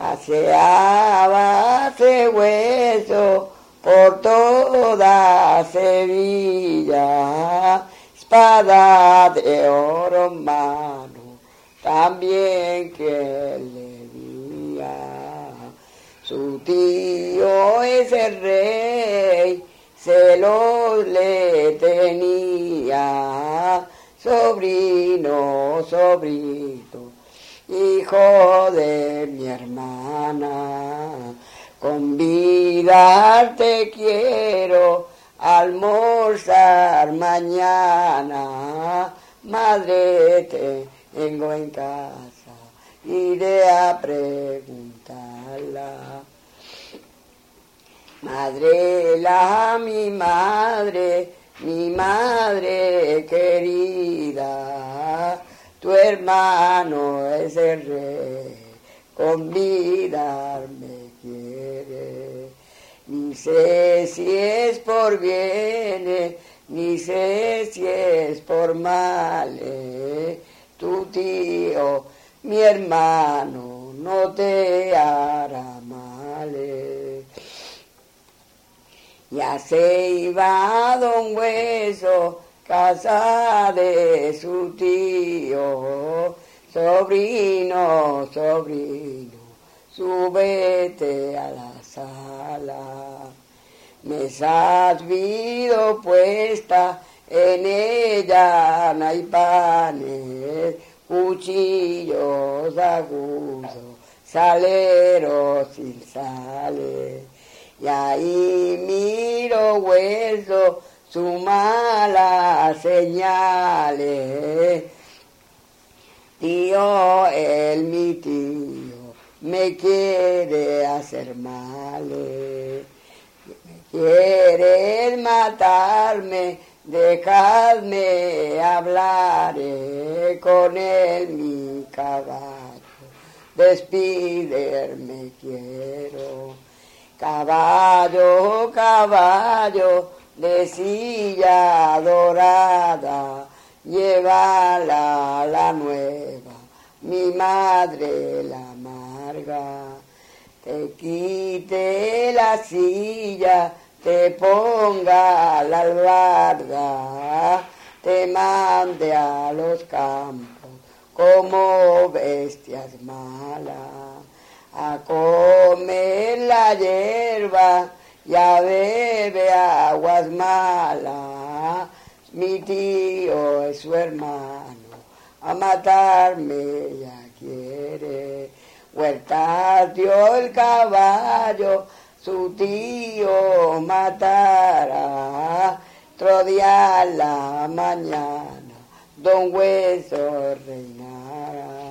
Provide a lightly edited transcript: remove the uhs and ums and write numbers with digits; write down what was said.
Aseaba ese hueso por toda Sevilla, espada de oro en mano, también que le día. Su tío es el rey, celos le tenía, sobrino, hijo de mi hermana, convidarte quiero a almorzar mañana, madre te tengo en casa, iré a preguntarla. Madre, mi madre querida, tu hermano es el rey, convidarme quiere. Ni sé si es por bienes, ni sé si es por males. Tu tío, mi hermano, no te hará males. Ya se iba Don Hueso, casa de su tío, sobrino, súbete a la sala. Mesas vido puesta, en ella no hay panes, cuchillos agudos, saleros sin sales. Y ahí miro Hueso su mala señales. Tío, mi tío, me quiere hacer males. Me quiere matarme, dejadme hablar con él mi caballo. Despiderme quiero. Caballo, caballo, de silla dorada, llévala la nueva, mi madre la amarga. Te quite la silla, te ponga la albarda, te mande a los campos como bestias malas. A comer la hierba y a beber aguas malas. Mi tío es su hermano, a matarme ya quiere. Huertas dio el caballo, su tío matará. Otro día a la mañana, Don Hueso reinará.